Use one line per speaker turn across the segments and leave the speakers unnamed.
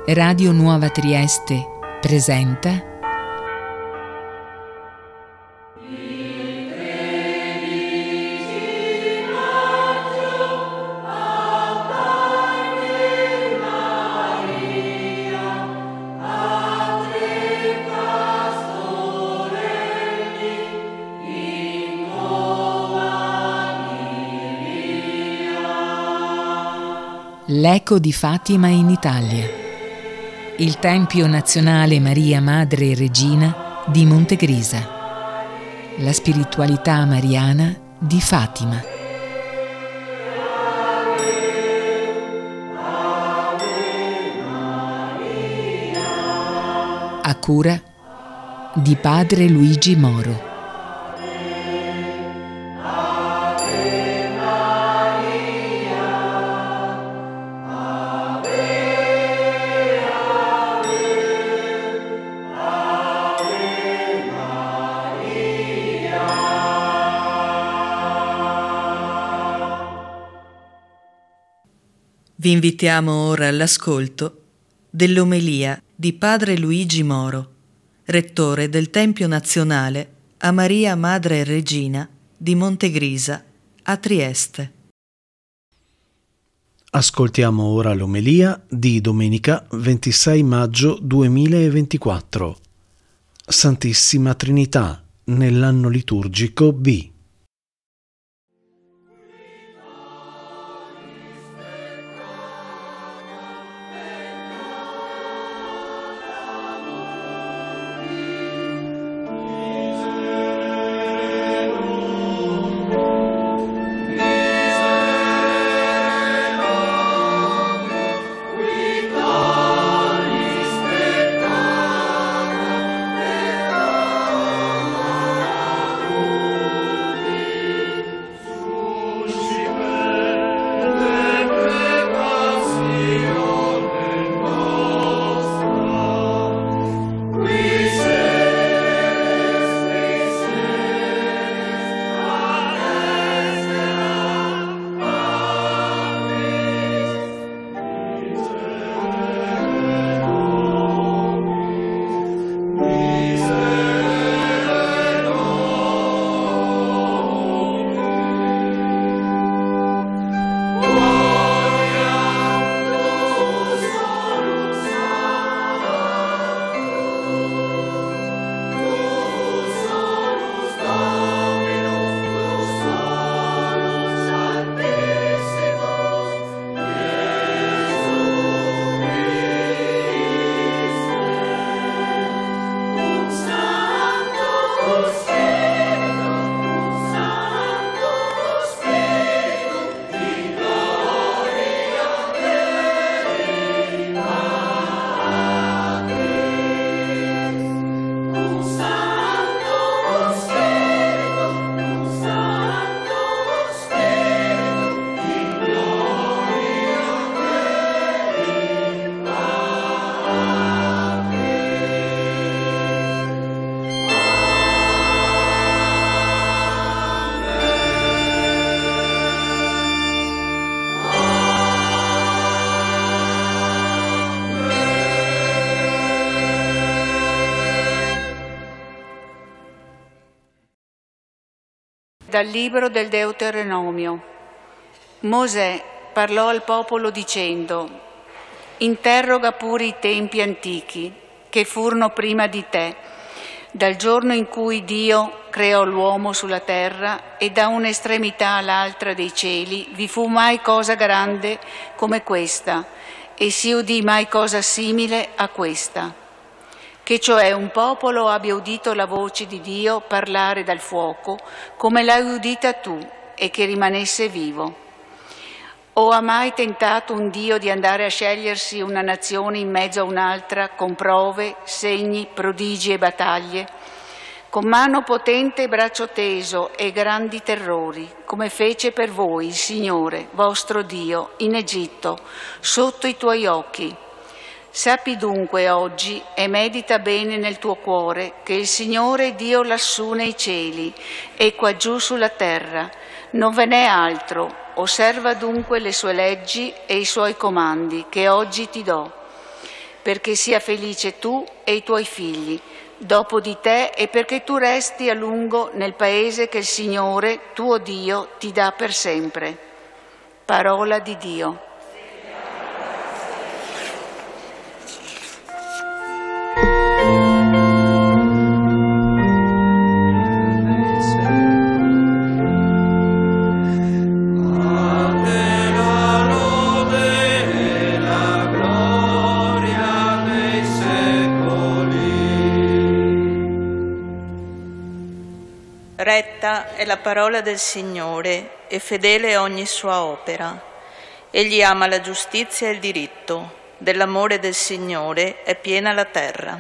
Radio Nuova Trieste presenta L'eco di Fatima in Italia. Il Tempio Nazionale Maria Madre e Regina di Montegrisa. La spiritualità mariana di Fatima. A cura di Padre Luigi Moro.
Vi invitiamo ora all'ascolto dell'omelia di Padre Luigi Moro, rettore del Tempio Nazionale a Maria Madre e Regina di Montegrisa, a Trieste.
Ascoltiamo ora l'omelia di domenica 26 maggio 2024. Santissima Trinità, nell'anno liturgico B.
Dal libro del Deuteronomio. Mosè parlò al popolo dicendo: interroga pure i tempi antichi che furono prima di te, dal giorno in cui Dio creò l'uomo sulla terra e da un'estremità all'altra dei cieli vi fu mai cosa grande come questa, e si udì mai cosa simile a questa. Che cioè un popolo abbia udito la voce di Dio parlare dal fuoco, come l'hai udita tu, e che rimanesse vivo. O ha mai tentato un Dio di andare a scegliersi una nazione in mezzo a un'altra con prove, segni, prodigi e battaglie, con mano potente e braccio teso e grandi terrori, come fece per voi il Signore, vostro Dio, in Egitto, sotto i tuoi occhi? Sappi dunque oggi e medita bene nel tuo cuore che il Signore Dio lassù nei cieli e qua giù sulla terra non ve n'è altro. Osserva dunque le sue leggi e i suoi comandi che oggi ti do. perché sia felice tu e i tuoi figli, dopo di te, e perché tu resti a lungo nel paese che il Signore, tuo Dio, ti dà per sempre. Parola di Dio.
Retta è la parola del Signore e fedele ogni sua opera. Egli ama la giustizia e il diritto. Dell'amore del Signore è piena la terra.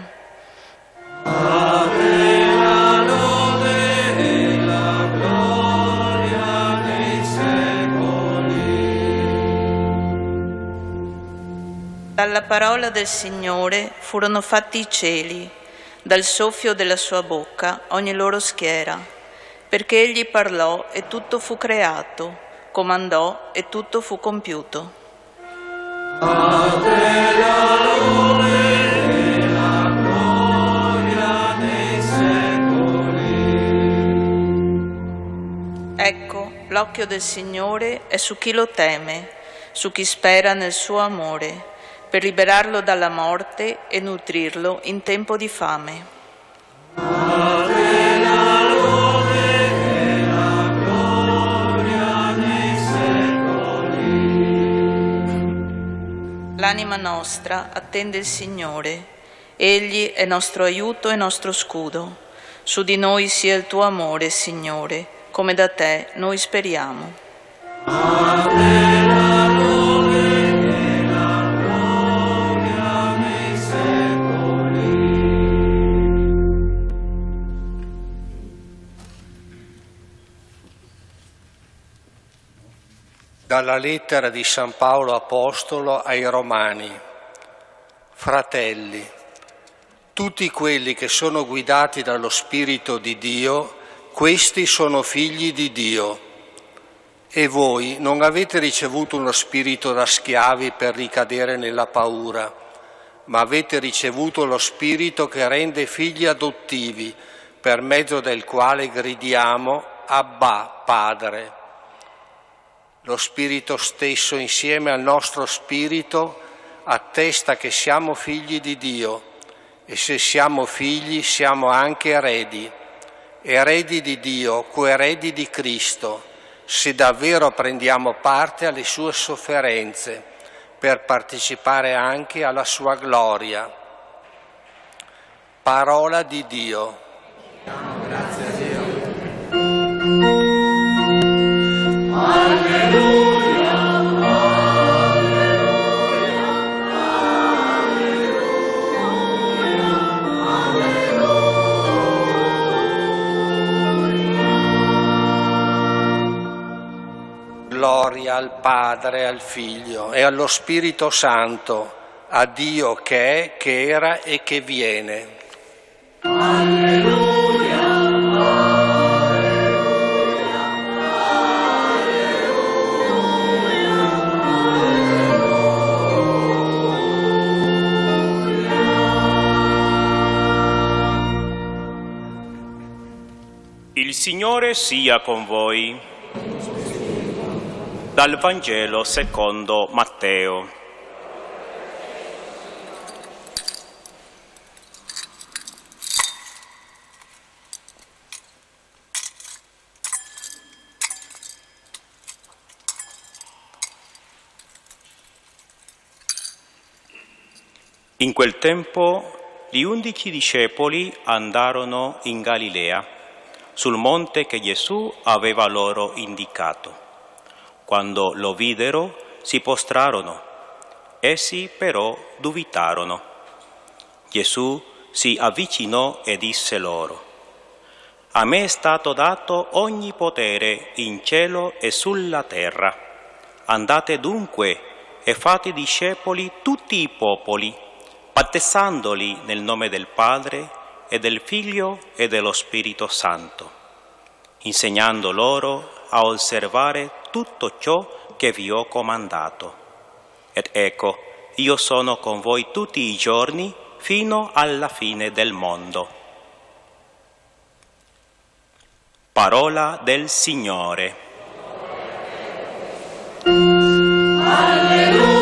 A te la lode e la gloria nei secoli.
Dalla parola del Signore furono fatti i cieli, dal soffio della sua bocca ogni loro schiera. Perché egli parlò e tutto fu creato, comandò e tutto fu compiuto.
A te la lode e la gloria nei secoli.
Ecco, l'occhio del Signore è su chi lo teme, su chi spera nel suo amore, per liberarlo dalla morte e nutrirlo in tempo di fame.
A te la lode e la gloria nei secoli.
L'anima nostra attende il Signore, Egli è nostro aiuto e nostro scudo. Su di noi sia il tuo amore, Signore, come da te noi speriamo.
A te la lode e la gloria nei secoli.
Dalla lettera di San Paolo Apostolo ai Romani. Fratelli, tutti quelli che sono guidati dallo Spirito di Dio, questi sono figli di Dio. E voi non avete ricevuto uno spirito da schiavi per ricadere nella paura, ma avete ricevuto lo Spirito che rende figli adottivi, per mezzo del quale gridiamo Abba, Padre. Lo Spirito stesso, insieme al nostro spirito, attesta che siamo figli di Dio, e se siamo figli siamo anche eredi, eredi di Dio, coeredi di Cristo, se davvero prendiamo parte alle sue sofferenze, per partecipare anche alla sua gloria. Parola di Dio.
Grazie a Dio. Alleluia, alleluia, alleluia.
Gloria al Padre, al Figlio e allo Spirito Santo, a Dio che è, che era e che viene.
Alleluia,
Il Signore sia con voi. Dal Vangelo secondo Matteo. In quel tempo gli 11 discepoli andarono in Galilea, sul monte che Gesù aveva loro indicato. Quando lo videro, si postrarono. Essi però dubitarono. Gesù si avvicinò e disse loro: A me è stato dato ogni potere in cielo e sulla terra. Andate dunque e fate discepoli tutti i popoli, battezzandoli nel nome del Padre e del Figlio e dello Spirito Santo, insegnando loro a osservare tutto ciò che vi ho comandato. Ed ecco, io sono con voi tutti i giorni fino alla fine del mondo. Parola del Signore.
Alleluia.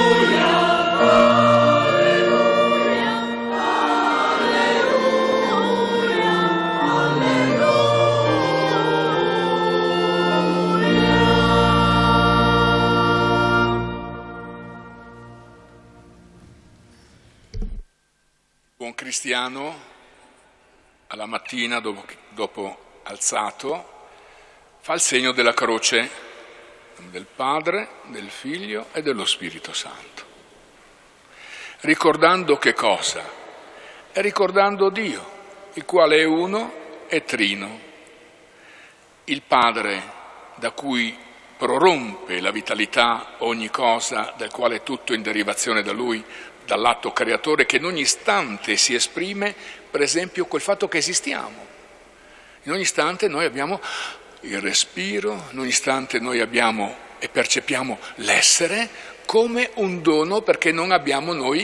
Buon cristiano, alla mattina dopo alzato, fa il segno della croce del Padre, del Figlio e dello Spirito Santo. Ricordando che cosa? E ricordando Dio, il quale è uno e trino. Il Padre da cui prorompe la vitalità ogni cosa, del quale è tutto in derivazione da Lui, dall'atto creatore che in ogni istante si esprime, per esempio, col fatto che esistiamo. In ogni istante noi abbiamo il respiro, in ogni istante noi abbiamo e percepiamo l'essere come un dono, perché non abbiamo noi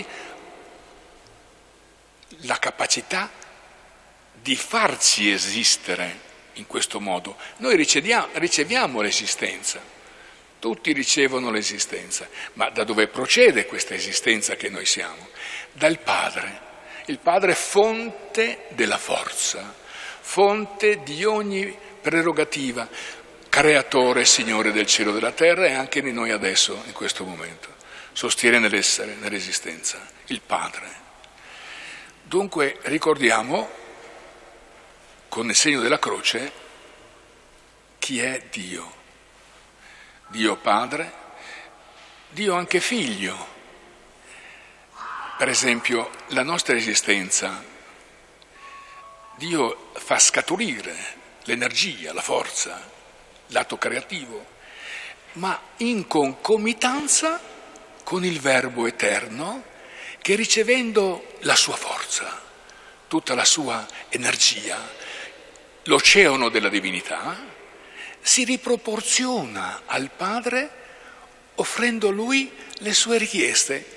la capacità di farci esistere in questo modo. Noi riceviamo l'esistenza. Tutti ricevono l'esistenza, ma da dove procede questa esistenza che noi siamo? Dal Padre. Il Padre è fonte della forza, fonte di ogni prerogativa, creatore, Signore del cielo e della terra, e anche di noi adesso, in questo momento. Sostiene nell'essere, nell'esistenza, il Padre. Dunque ricordiamo, con il segno della croce, chi è Dio. Dio Padre, Dio anche Figlio. Per esempio, la nostra esistenza, Dio fa scaturire l'energia, la forza, l'atto creativo, ma in concomitanza con il Verbo eterno che, ricevendo la sua forza, tutta la sua energia, l'oceano della divinità, si riproporziona al Padre offrendo a Lui le sue richieste.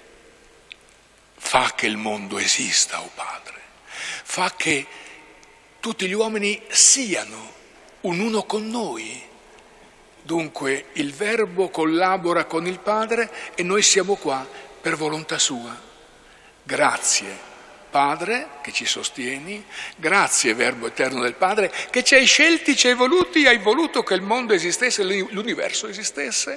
Fa che il mondo esista, o Padre, fa che tutti gli uomini siano un uno con noi. Dunque il Verbo collabora con il Padre e noi siamo qua per volontà sua. Grazie Padre che ci sostieni, grazie Verbo eterno del Padre che ci hai scelti, ci hai voluti, hai voluto che il mondo esistesse, l'universo esistesse.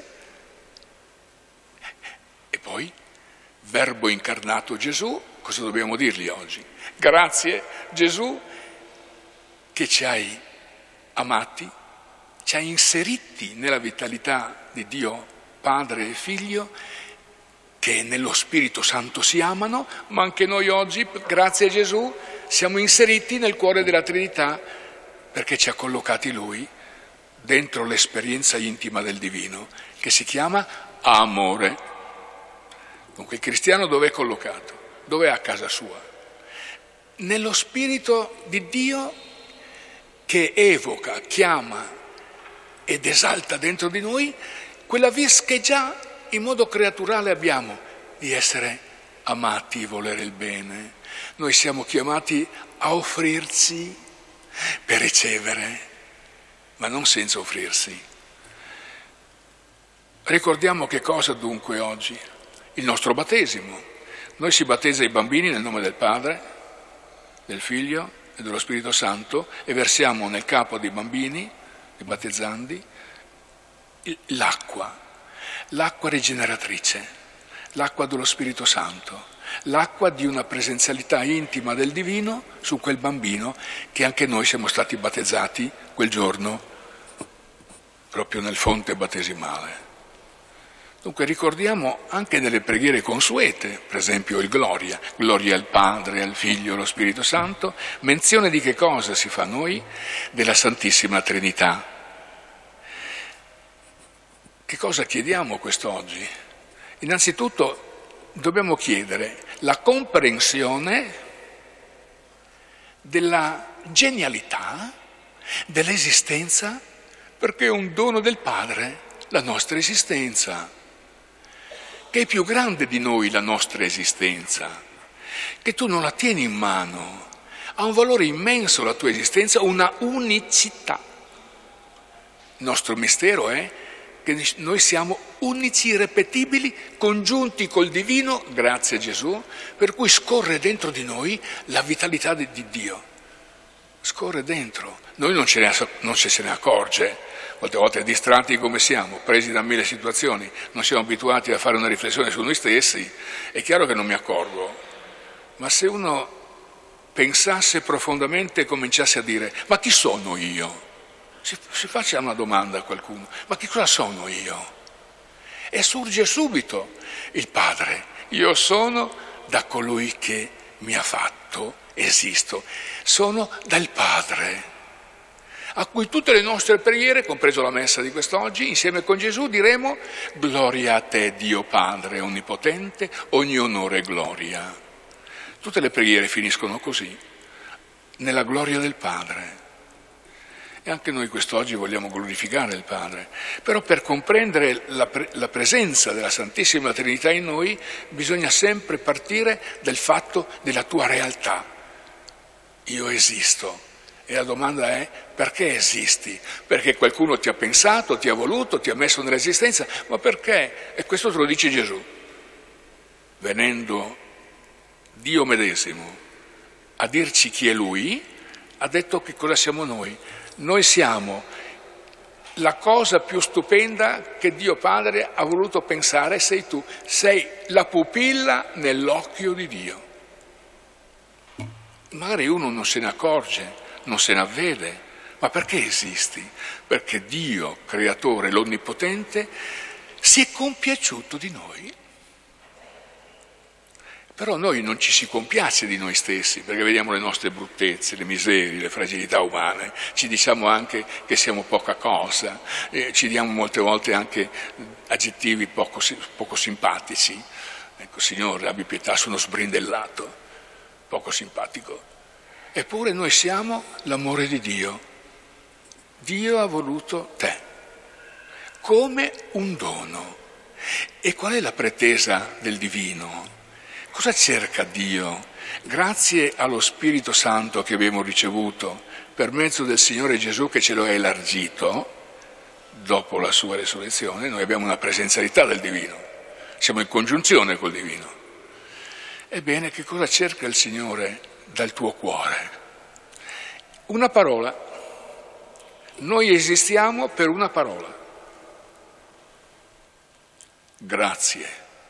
E poi Verbo incarnato Gesù, cosa dobbiamo dirgli oggi? Grazie Gesù che ci hai amati, ci hai inseriti nella vitalità di Dio Padre e Figlio, che nello Spirito Santo si amano, ma anche noi oggi, grazie a Gesù, siamo inseriti nel cuore della Trinità, perché ci ha collocati Lui dentro l'esperienza intima del Divino, che si chiama amore. Dunque il cristiano dove è collocato? Dove è a casa sua? Nello Spirito di Dio che evoca, chiama ed esalta dentro di noi quella vis che già in modo creaturale abbiamo, di essere amati, volere il bene. Noi siamo chiamati a offrirci per ricevere, ma non senza offrirsi. Ricordiamo che cosa dunque oggi? Il nostro battesimo. Noi si battezza i bambini nel nome del Padre, del Figlio e dello Spirito Santo e versiamo nel capo dei bambini, dei battezzandi, l'acqua rigeneratrice, l'acqua dello Spirito Santo, l'acqua di una presenzialità intima del Divino su quel bambino che anche noi siamo stati battezzati quel giorno, proprio nel fonte battesimale. Dunque ricordiamo anche nelle preghiere consuete, per esempio il Gloria al Padre, al Figlio e allo Spirito Santo, menzione di che cosa si fa noi? Della Santissima Trinità. Che cosa chiediamo quest'oggi? Innanzitutto dobbiamo chiedere la comprensione della genialità dell'esistenza, perché è un dono del Padre la nostra esistenza. che è più grande di noi la nostra esistenza, che tu non la tieni in mano, ha un valore immenso la tua esistenza, una unicità. Il nostro mistero è che noi siamo unici, irrepetibili, congiunti col divino, grazie a Gesù, per cui scorre dentro di noi la vitalità di Dio. Scorre dentro. Noi non ce ne accorge. Molte volte distratti come siamo, presi da mille situazioni, non siamo abituati a fare una riflessione su noi stessi, è chiaro che non mi accorgo. Ma se uno pensasse profondamente e cominciasse a dire: ma chi sono io? Si faccia una domanda a qualcuno: ma che cosa sono io? E sorge subito il Padre: io sono da colui che mi ha fatto, esisto, sono dal Padre, a cui tutte le nostre preghiere, compreso la messa di quest'oggi, insieme con Gesù diremo: gloria a te Dio Padre onnipotente, ogni onore e gloria. Tutte le preghiere finiscono così, nella gloria del Padre. E anche noi quest'oggi vogliamo glorificare il Padre, però per comprendere la presenza della Santissima Trinità in noi bisogna sempre partire dal fatto della tua realtà. Io esisto. E la domanda è: perché esisti? Perché qualcuno ti ha pensato, ti ha voluto, ti ha messo nell'esistenza, ma perché? E questo te lo dice Gesù. Venendo Dio medesimo a dirci chi è Lui, ha detto che cosa siamo noi. Noi siamo la cosa più stupenda che Dio Padre ha voluto pensare, sei tu, sei la pupilla nell'occhio di Dio. Magari uno non se ne accorge, non se ne avvede, ma perché esisti? Perché Dio, creatore, l'Onnipotente, si è compiaciuto di noi. Però noi non ci si compiace di noi stessi, perché vediamo le nostre bruttezze, le miserie, le fragilità umane, ci diciamo anche che siamo poca cosa, ci diamo molte volte anche aggettivi poco simpatici. Ecco, Signore, abbi pietà su uno sbrindellato, poco simpatico. Eppure noi siamo l'amore di Dio. Dio ha voluto te come un dono. E qual è la pretesa del divino? Cosa cerca Dio? Grazie allo Spirito Santo che abbiamo ricevuto per mezzo del Signore Gesù che ce lo ha elargito, dopo la sua resurrezione, noi abbiamo una presenzialità del divino, siamo in congiunzione col divino. Ebbene, che cosa cerca il Signore dal tuo cuore? Una parola. Noi esistiamo per una parola. Grazie,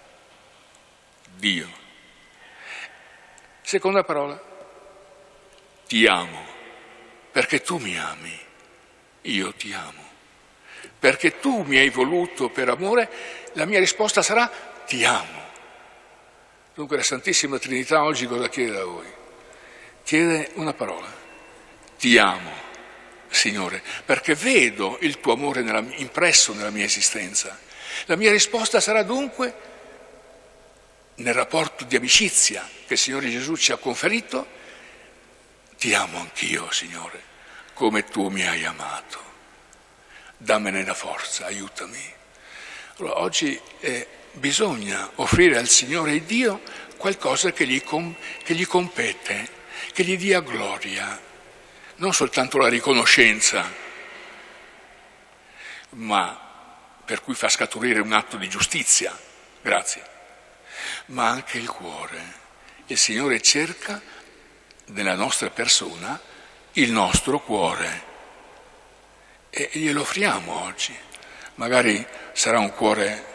Dio. Seconda parola, ti amo, perché tu mi ami, io ti amo. Perché tu mi hai voluto per amore, la mia risposta sarà ti amo. Dunque la Santissima Trinità oggi cosa chiede da voi? Chiede una parola, ti amo, Signore, perché vedo il tuo amore impresso nella mia esistenza. La mia risposta sarà dunque, nel rapporto di amicizia che il Signore Gesù ci ha conferito, ti amo anch'io, Signore, come tu mi hai amato. Dammene la forza, aiutami. Allora, oggi bisogna offrire al Signore Dio qualcosa che gli compete, che gli dia gloria, non soltanto la riconoscenza, ma per cui fa scaturire un atto di giustizia, grazie, ma anche il cuore. Il Signore cerca nella nostra persona il nostro cuore e glielo offriamo oggi. Magari sarà un cuore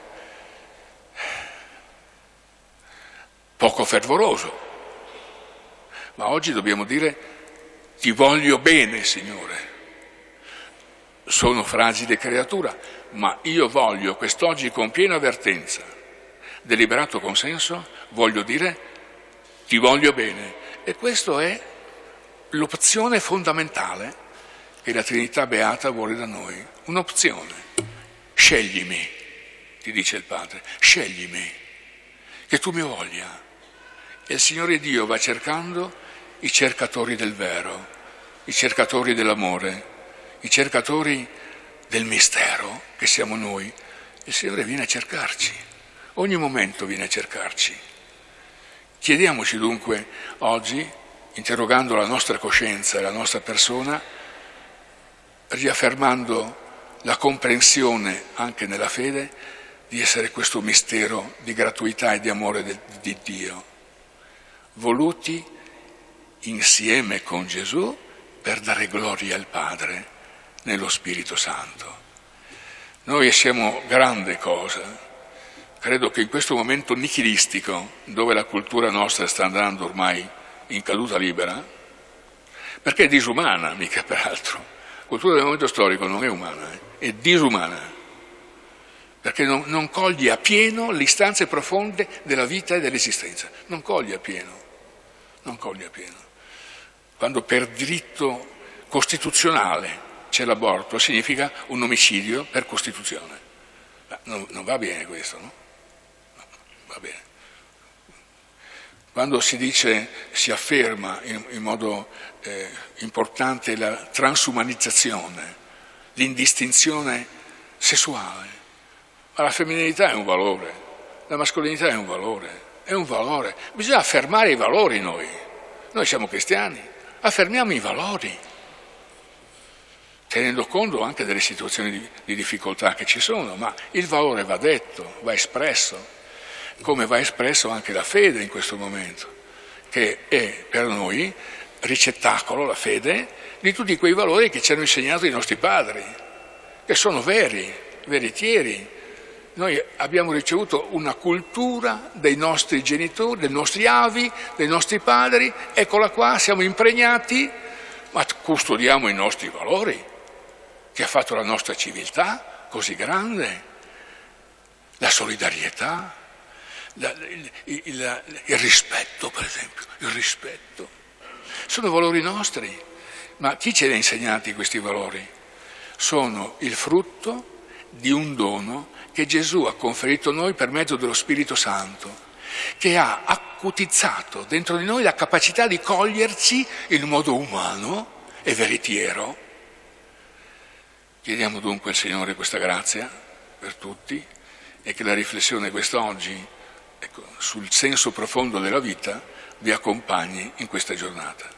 poco fervoroso, ma oggi dobbiamo dire ti voglio bene, Signore. Sono fragile creatura, ma io voglio quest'oggi con piena avvertenza, deliberato consenso, voglio dire ti voglio bene. E questa è l'opzione fondamentale che la Trinità Beata vuole da noi, un'opzione. Sceglimi, ti dice il Padre, sceglimi, che tu mi voglia. E il Signore Dio va cercando i cercatori del vero, i cercatori dell'amore, i cercatori del mistero che siamo noi. Il Signore viene a cercarci. ogni momento viene a cercarci. Chiediamoci dunque oggi, interrogando la nostra coscienza e la nostra persona, riaffermando la comprensione anche nella fede di essere questo mistero di gratuità e di amore di Dio, voluti insieme con Gesù per dare gloria al Padre nello Spirito Santo. Noi siamo grande cosa. Credo che in questo momento nichilistico, dove la cultura nostra sta andando ormai in caduta libera, perché è disumana, mica peraltro. La cultura del momento storico non è umana, è disumana, perché non coglie appieno le istanze profonde della vita e dell'esistenza. Non coglie appieno. Quando per diritto costituzionale c'è l'aborto, significa un omicidio per Costituzione. Non va bene questo, no? Va bene. Quando si afferma in modo importante la transumanizzazione, l'indistinzione sessuale, ma la femminilità è un valore, la mascolinità è un valore. Bisogna affermare i valori noi. Noi siamo cristiani, affermiamo i valori, tenendo conto anche delle situazioni di difficoltà che ci sono, ma il valore va detto, va espresso, come va espresso anche la fede in questo momento, che è per noi ricettacolo, la fede, di tutti quei valori che ci hanno insegnato i nostri padri, che sono veritieri. Noi abbiamo ricevuto una cultura dei nostri genitori, dei nostri avi, dei nostri padri, eccola qua, siamo impregnati, ma custodiamo i nostri valori, che ha fatto la nostra civiltà così grande, la solidarietà, il rispetto, per esempio, il rispetto. Sono valori nostri, ma chi ce li ha insegnati questi valori? Sono il frutto di un dono che Gesù ha conferito a noi per mezzo dello Spirito Santo, che ha acutizzato dentro di noi la capacità di coglierci in modo umano e veritiero. Chiediamo dunque al Signore questa grazia per tutti e che la riflessione quest'oggi sul senso profondo della vita vi accompagni in questa giornata.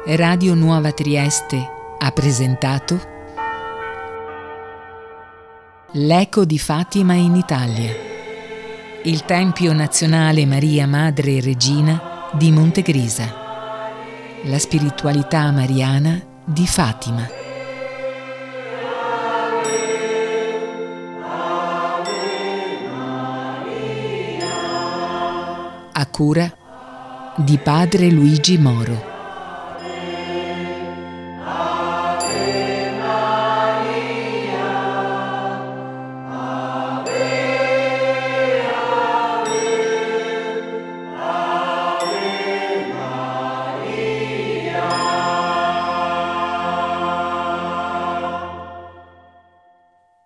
Radio Nuova Trieste ha presentato L'Eco di Fatima in Italia, il Tempio Nazionale Maria Madre e Regina di Montegrisa, la spiritualità mariana di Fatima. A cura di Padre Luigi Moro.